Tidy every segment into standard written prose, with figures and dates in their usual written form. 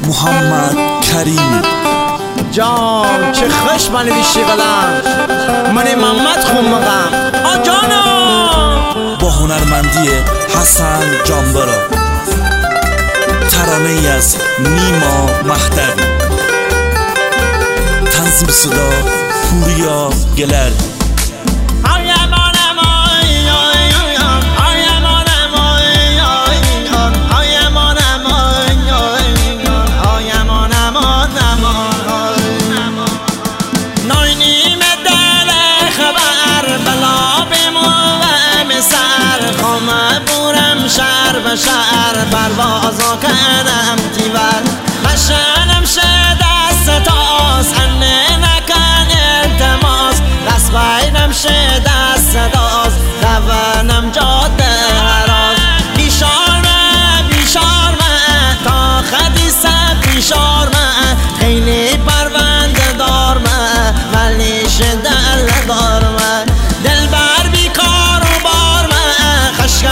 محمد کریم جان چه خوش من بیشی قلم من محمد خون مقم آجانا با هنرمندی حسن جانبرا، ترانه ای از نیما مهدوی، تنظیم صدا پوریا گلر. شهر پروازا کردم تیور مشنم شه دست تاس انه نکن التماس دست بینم شه دست داز دوانم جاده هراز بیشار من تا خدیسه بیشار من خیلی پرونده دار من ولی شدل دار من دل بر بیکار و بار من خشکه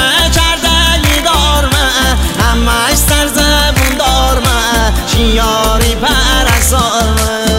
همش سر زبون دار من شیاری پرستار من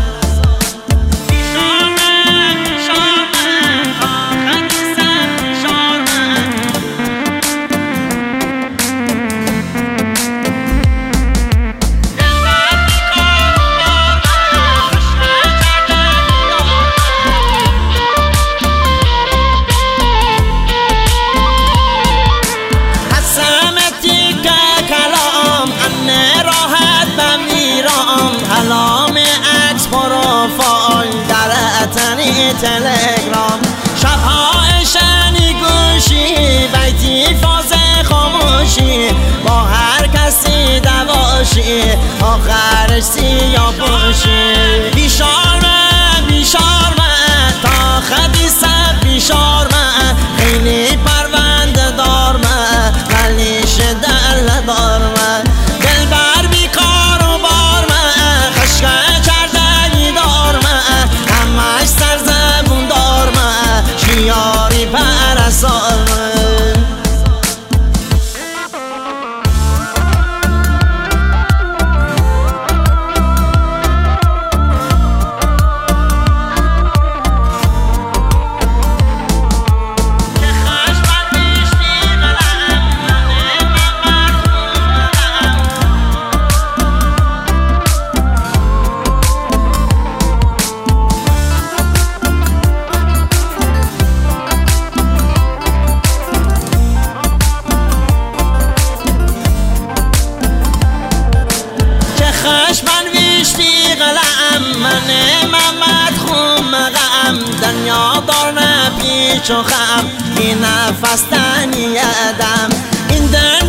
تلگرام شبها اشنی گوشی بیتی فاز خاموشی با هر کسی دواشی آخرش سیاه پوشی بیشار من تا خدیسه بیشار من خیلی پرونده دار من ولی شدل دار من دل بر بیکار و بار من خشکه چردنی دار من همش سر زبون دار من شیاری پرستار من من محمد خون مقم دنیا دار نپیچ و خم این نفس تنی ادم این